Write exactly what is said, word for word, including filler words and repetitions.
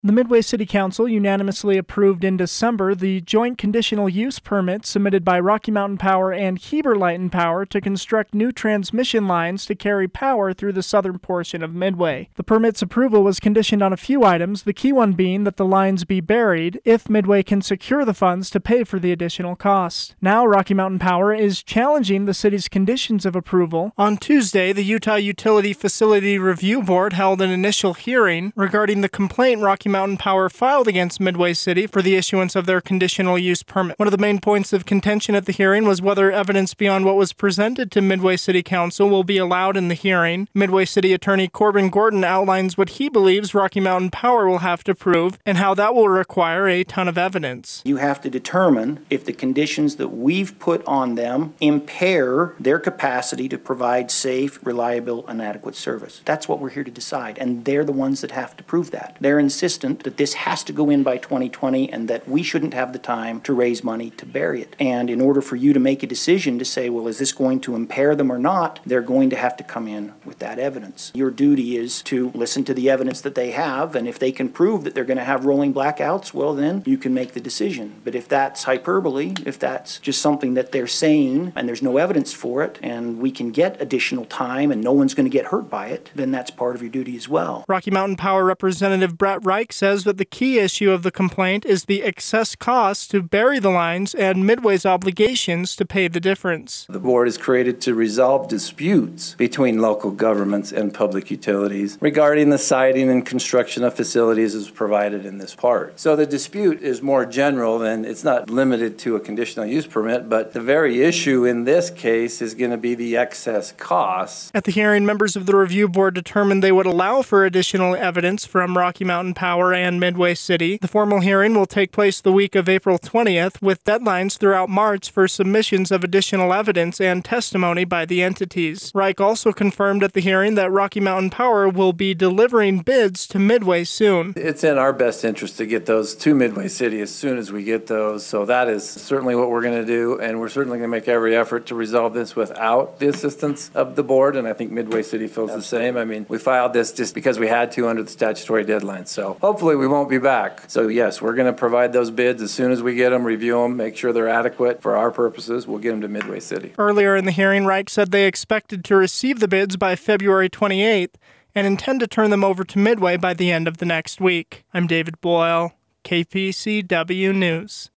The Midway City Council unanimously approved in December the joint conditional use permit submitted by Rocky Mountain Power and Heber Light and Power to construct new transmission lines to carry power through the southern portion of Midway. The permit's approval was conditioned on a few items, the key one being that the lines be buried if Midway can secure the funds to pay for the additional cost. Now, Rocky Mountain Power is challenging the city's conditions of approval. On Tuesday, the Utah Utility Facility Review Board held an initial hearing regarding the complaint Rocky Mountain Power filed against Midway City for the issuance of their conditional use permit. One of the main points of contention at the hearing was whether evidence beyond what was presented to Midway City Council will be allowed in the hearing. Midway City Attorney Corbin Gordon outlines what he believes Rocky Mountain Power will have to prove and how that will require a ton of evidence. You have to determine if the conditions that we've put on them impair their capacity to provide safe, reliable, and adequate service. That's what we're here to decide, and they're the ones that have to prove that. They're insistent that this has to go in by twenty twenty and that we shouldn't have the time to raise money to bury it. And in order for you to make a decision to say, well, is this going to impair them or not, they're going to have to come in with that evidence. Your duty is to listen to the evidence that they have, and if they can prove that they're going to have rolling blackouts, well, then you can make the decision. But if that's hyperbole, if that's just something that they're saying and there's no evidence for it, and we can get additional time and no one's going to get hurt by it, then that's part of your duty as well. Rocky Mountain Power Representative Brett Reich says that the key issue of the complaint is the excess cost to bury the lines and Midway's obligations to pay the difference. The board is created to resolve disputes between local governments and public utilities regarding the siting and construction of facilities as provided in this part. So the dispute is more general than it's not limited to a conditional use permit, but the very issue in this case is going to be the excess costs. At the hearing, members of the review board determined they would allow for additional evidence from Rocky Mountain Power and Midway City. The formal hearing will take place the week of April twentieth, with deadlines throughout March for submissions of additional evidence and testimony by the entities. Reich also confirmed at the hearing that Rocky Mountain Power will be delivering bids to Midway soon. It's in our best interest to get those to Midway City as soon as we get those, so that is certainly what we're going to do, and we're certainly going to make every effort to resolve this without the assistance of the board, and I think Midway City feels the same. I mean, we filed this just because we had to under the statutory deadline, so hopefully we won't be back. So yes, we're going to provide those bids as soon as we get them, review them, make sure they're adequate for our purposes. We'll get them to Midway City. Earlier in the hearing, Reich said they expected to receive the bids by February twenty-eighth and intend to turn them over to Midway by the end of the next week. I'm David Boyle, K P C W News.